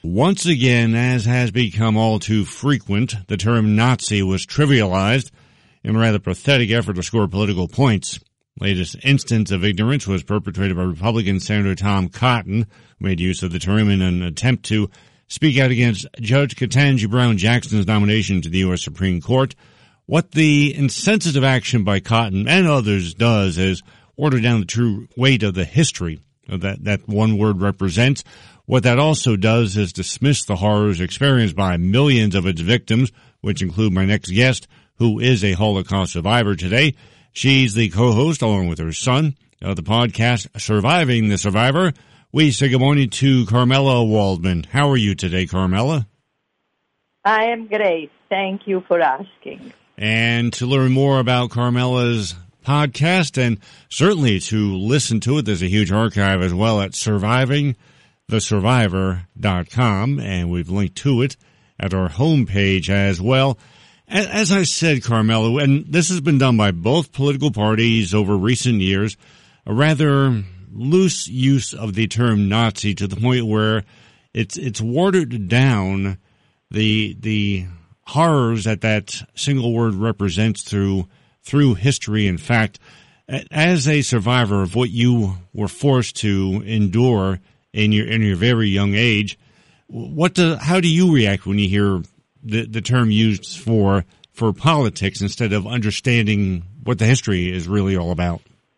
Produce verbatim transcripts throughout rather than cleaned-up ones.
Once again, as has become all too frequent, the term Nazi was trivialized in a rather pathetic effort to score political points. Latest instance of ignorance was perpetrated by Republican Senator Tom Cotton, who made use of the term in an attempt to speak out against Judge Ketanji Brown Jackson's nomination to the U S Supreme Court. What the insensitive action by Cotton and others does is order down the true weight of the history that that one word represents. What that also does is dismiss the horrors experienced by millions of its victims, which include my next guest, who is a Holocaust survivor today. She's the co-host, along with her son, of the podcast Surviving the Survivor. We say good morning to Carmela Waldman. How are you today, Carmela? I am great. Thank you for asking. And to learn more about Carmela's podcast and certainly to listen to it, there's a huge archive as well at surviving the survivor dot com, and we've linked to it at our homepage as well. As I said, Carmela, and this has been done by both political parties over recent years, a rather loose use of the term Nazi to the point where it's it's watered down the the horrors that that single word represents through through history. In fact, as a survivor of what you were forced to endure in your in your very young age, what do, how do you react when you hear the the term used for for politics instead of understanding what the history is really all about?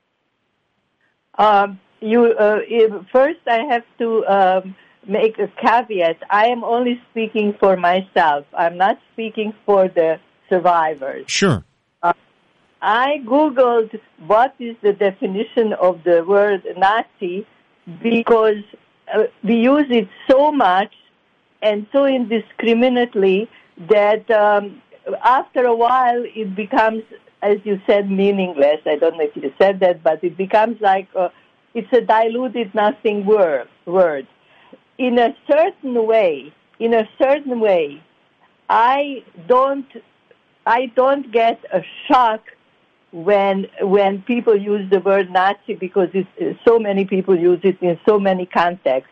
Um, you uh, first, I have to um, make a caveat. I am only speaking for myself. I'm not speaking for the survivors. Sure. Uh, I Googled what is the definition of the word Nazi because uh, we use it so much and so indiscriminately that um, after a while it becomes, as you said, meaningless. I don't know if you said that, but it becomes like a, it's a diluted nothing word. Word. In a certain way, in a certain way, I don't, I don't get a shock when when people use the word Nazi because it's, so many people use it in so many contexts.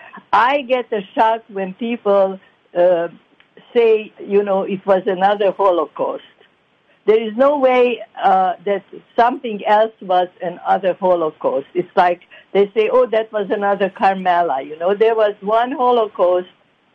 I get a shock when people uh, say, you know, it was another Holocaust. There is no way uh, that something else was another Holocaust. It's like they say, oh, that was another Carmela. You know, there was one Holocaust,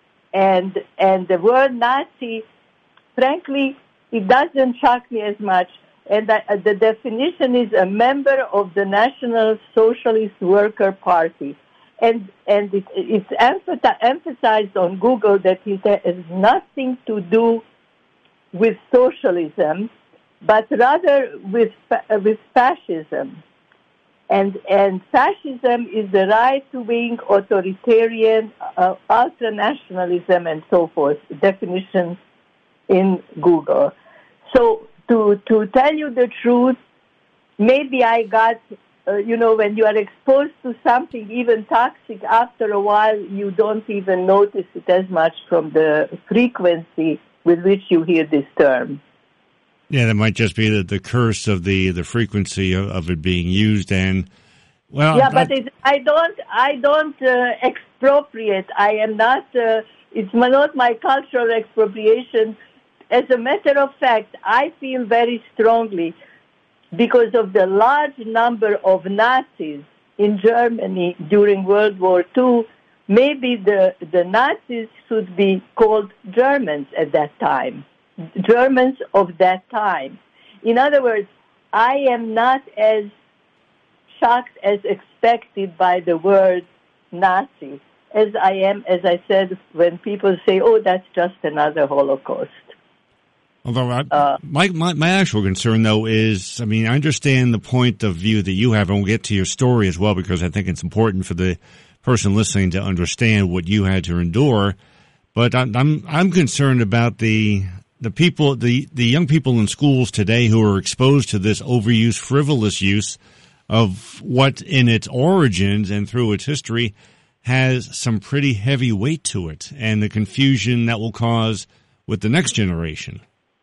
and and the word Nazi, frankly, it doesn't shock me as much. And the, uh, the definition is a member of the National Socialist Worker Party. And and it, it's emphasized on Google that it has nothing to do with socialism, but rather with with fascism. And and fascism is the right-wing, authoritarian, uh, ultranationalism, and so forth. Definition in Google. So to to tell you the truth, maybe I got. Uh, you know, when you are exposed to something even toxic, after a while you don't even notice it as much from the frequency with which you hear this term. Yeah, that might just be the, the curse of the, the frequency of, of it being used. And well, yeah, I, but it, I don't, I don't uh, expropriate. I am not. Uh, it's not my cultural expropriation. As a matter of fact, I feel very strongly. Because of the large number of Nazis in Germany during World War Two, maybe the, the Nazis should be called Germans at that time, Germans of that time. In other words, I am not as shocked as expected by the word Nazi as I am, as I said, when people say, oh, that's just another Holocaust. Although I, uh, my, my my actual concern, though, is, I mean, I understand the point of view that you have, and we'll get to your story as well, because I think it's important for the person listening to understand what you had to endure. But I'm I'm, I'm concerned about the the people, the, the young people in schools today who are exposed to this overuse, frivolous use of what, in its origins and through its history, has some pretty heavy weight to it, and the confusion that will cause with the next generation.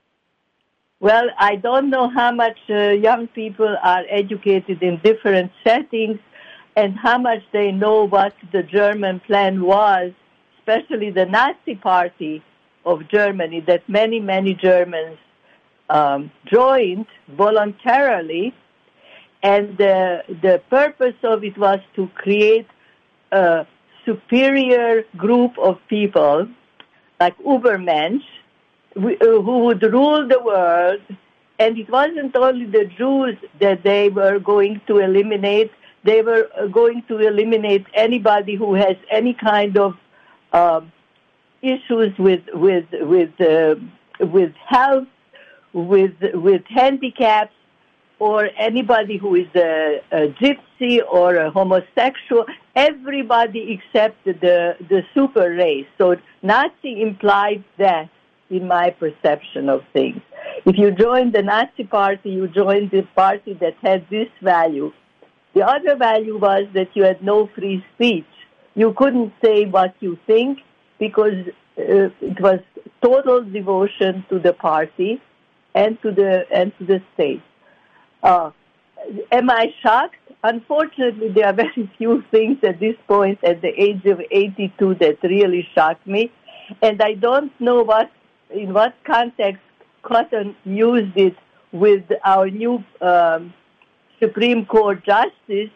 Well, I don't know how much uh, young people are educated in different settings and how much they know what the German plan was, especially the Nazi Party of Germany, that many, many Germans um, joined voluntarily. And the, the purpose of it was to create a superior group of people, like Übermensch, who would rule the world. And it wasn't only the Jews that they were going to eliminate. They were going to eliminate anybody who has any kind of um, issues with with with uh, with health, with with handicaps, or anybody who is a, a gypsy or a homosexual. Everybody except the the super race. So Nazi implied that, in my perception of things. If you join the Nazi Party, you joined the party that had this value. The other value was that you had no free speech. You couldn't say what you think because uh, it was total devotion to the party and to the and to the state. Uh, am I shocked? Unfortunately, there are very few things at this point, at the age of eighty-two, that really shocked me, and I don't know what in what context Cotton used it with our new um, Supreme Court justice,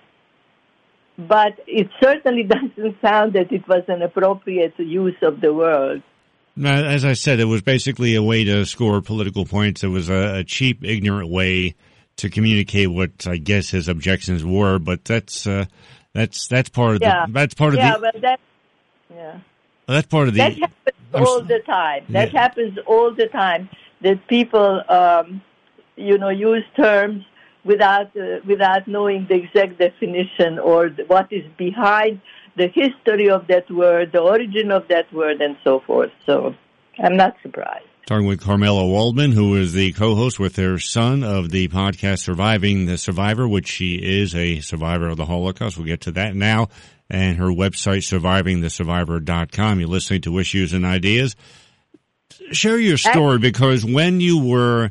but it certainly doesn't sound that it was an appropriate use of the word. As I said, it was basically a way to score political points. It was a, a cheap, ignorant way to communicate what I guess his objections were. But that's uh, that's that's part of yeah. the that's part of yeah, the but that yeah that's part of the that happens I'm, all the time. That yeah. happens all the time. That people um, you know use terms without uh, without knowing the exact definition or the, what is behind the history of that word, the origin of that word, and so forth. So I'm not surprised. Talking with Carmela Waldman, who is the co-host with her son of the podcast Surviving the Survivor, which she is a survivor of the Holocaust. We'll get to that now. And her website, surviving the survivor dot com. You're listening to Issues and Ideas. Share your story, because when you were,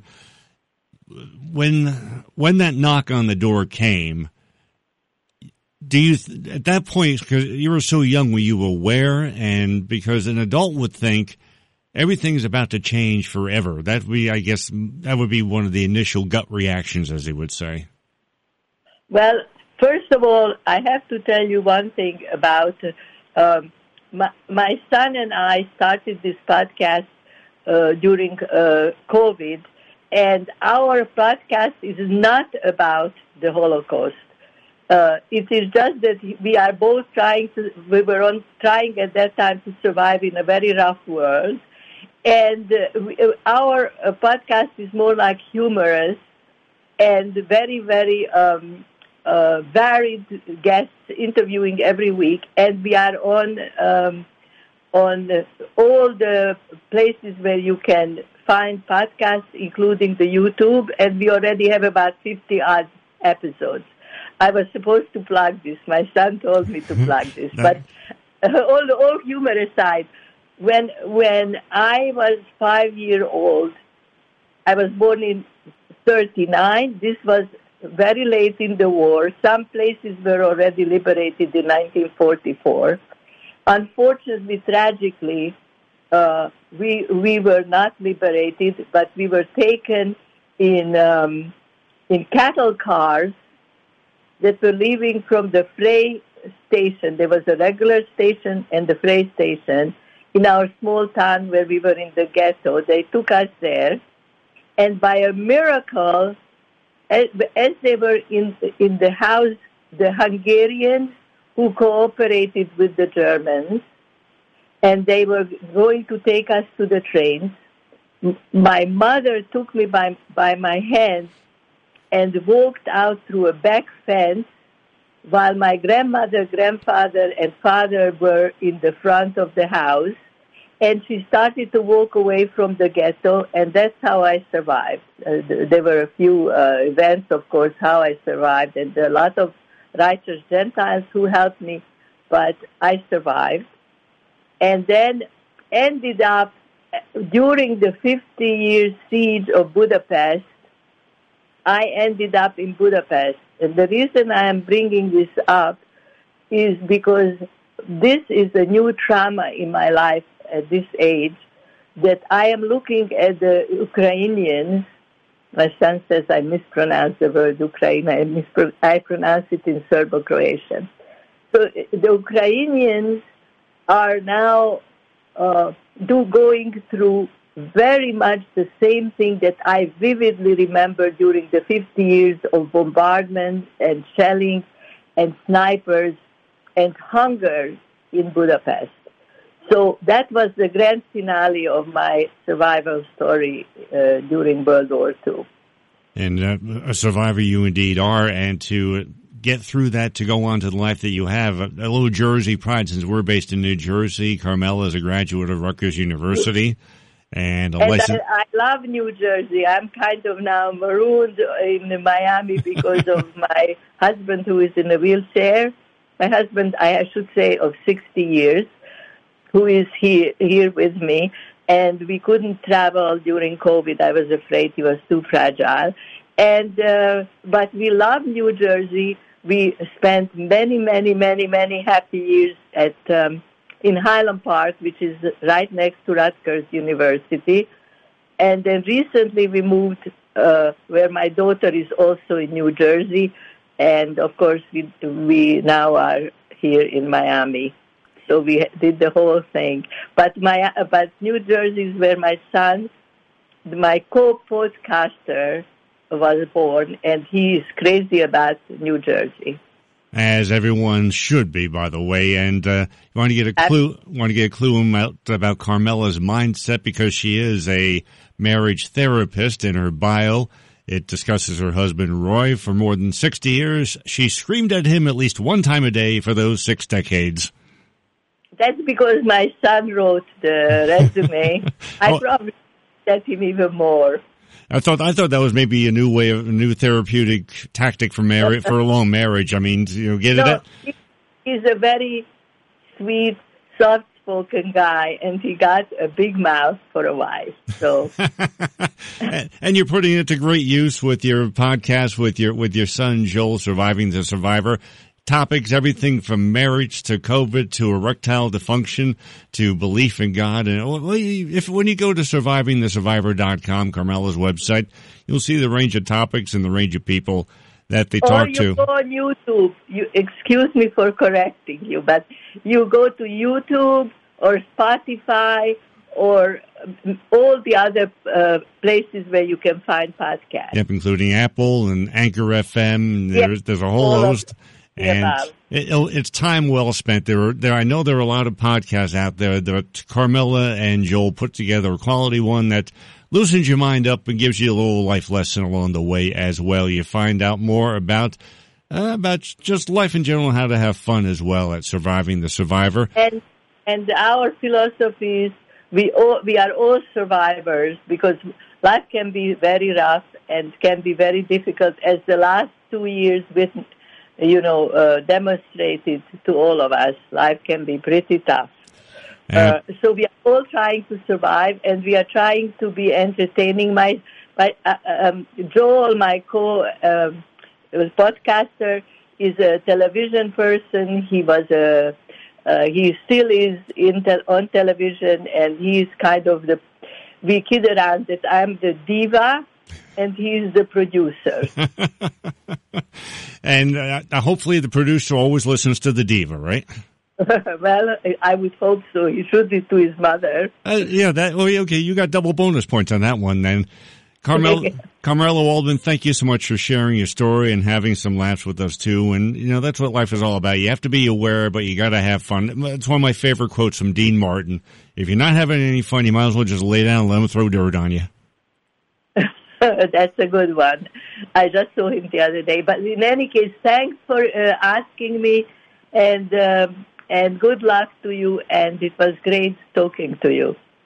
when, when that knock on the door came, do you, at that point, because you were so young, were you aware? And because an adult would think everything's about to change forever. That would be, I guess, that would be one of the initial gut reactions, as he would say. Well, first of all, I have to tell you one thing about um, my, my son and I started this podcast uh, during uh, COVID, and our podcast is not about the Holocaust. Uh, it is just that we are both trying to, we were on, trying at that time to survive in a very rough world. And uh, we, uh, our uh, podcast is more like humorous and very, very um, uh, varied guests interviewing every week. And we are on um, on uh, all the places where you can find podcasts, including the YouTube. And we already have about fifty odd episodes. I was supposed to plug this. My son told me to plug this. But uh, all, all humor aside, when when I was five years old, I was born in thirty-nine. This was very late in the war. Some places were already liberated in nineteen forty-four. Unfortunately, tragically, uh, we we were not liberated, but we were taken in um, in cattle cars that were leaving from the Frey station. There was a regular station and the Frey station in our small town where we were in the ghetto. They took us there, and by a miracle, as, as they were in in the house, the Hungarians who cooperated with the Germans, and they were going to take us to the trains, my mother took me by by my hand and walked out through a back fence while my grandmother, grandfather, and father were in the front of the house. And she started to walk away from the ghetto, and that's how I survived. Uh, there were a few uh, events, of course, how I survived, and a lot of righteous Gentiles who helped me, but I survived. And then ended up, during the fifty-year siege of Budapest, I ended up in Budapest. And the reason I am bringing this up is because this is a new trauma in my life at this age, that I am looking at the Ukrainians. My son says I mispronounced the word Ukraine. I, mispro- I pronounce it in Serbo-Croatian. So the Ukrainians are now uh, do going through very much the same thing that I vividly remember during the fifty years of bombardment and shelling and snipers and hunger in Budapest. So that was the grand finale of my survival story uh, during World War Two. And uh, a survivor you indeed are, and to get through that, to go on to the life that you have, a, a little Jersey pride, since we're based in New Jersey. Carmela is a graduate of Rutgers University. And, a and license- I, I love New Jersey. I'm kind of now marooned in Miami because of my husband who is in a wheelchair. My husband, I should say, of sixty years, who is here, here with me. And we couldn't travel during COVID. I was afraid he was too fragile. And uh, but we love New Jersey. We spent many, many, many, many happy years at um, in Highland Park, which is right next to Rutgers University. And then recently we moved uh, where my daughter is also in New Jersey. And, of course, we, we now are here in Miami. So we did the whole thing. But my but New Jersey is where my son, my co-podcaster, was born, and he is crazy about New Jersey. As everyone should be, by the way. And uh, you want to get a clue? Want to get a clue about, about Carmela's mindset, because she is a marriage therapist. In her bio, it discusses her husband Roy. For more than sixty years, she screamed at him at least one time a day for those six decades. That's because my son wrote the resume. I oh. probably at him even more. I thought I thought that was maybe a new way of a new therapeutic tactic for marriage for a long marriage. I mean, you know, get no, it? He, he's a very sweet, soft-spoken guy, and he got a big mouth for a wife. So, and, and you're putting it to great use with your podcast with your with your son Joel, Surviving the Survivor. Topics, everything from marriage to COVID to erectile dysfunction to belief in God. And if when you go to surviving the survivor dot com, Carmela's website, you'll see the range of topics and the range of people that they talk or you to. Go on YouTube. You excuse me for correcting you, but you go to YouTube or Spotify or all the other uh, places where you can find podcasts. Yep, including Apple and Anchor F M. There's, yep. there's a whole all host. And it, it's time well spent. There are, there, I know there are a lot of podcasts out there that Carmela and Joel put together, a quality one that loosens your mind up and gives you a little life lesson along the way as well. You find out more about, uh, about just life in general, how to have fun as well at Surviving the Survivor. And, and our philosophy is we all, we are all survivors, because life can be very rough and can be very difficult, as the last two years with you know, uh, demonstrated to all of us. Life can be pretty tough. Uh, so we are all trying to survive, and we are trying to be entertaining. My, my uh, um, Joel, my co-podcaster, is a television person. He was a, uh, he still is in te- on television, and he's kind of the, we kid around that I'm the diva, and he's the producer. And uh, hopefully the producer always listens to the diva, right? Well, I would hope so. He should be to his mother. Uh, yeah, that. Well, okay, you got double bonus points on that one then. Carmela, Carmela Waldman, thank you so much for sharing your story and having some laughs with us too. And, you know, that's what life is all about. You have to be aware, but you got to have fun. It's one of my favorite quotes from Dean Martin. If you're not having any fun, you might as well just lay down and let him throw dirt on you. That's a good one. I just saw him the other day. But in any case, thanks for uh, asking me, and uh, and good luck to you. And it was great talking to you.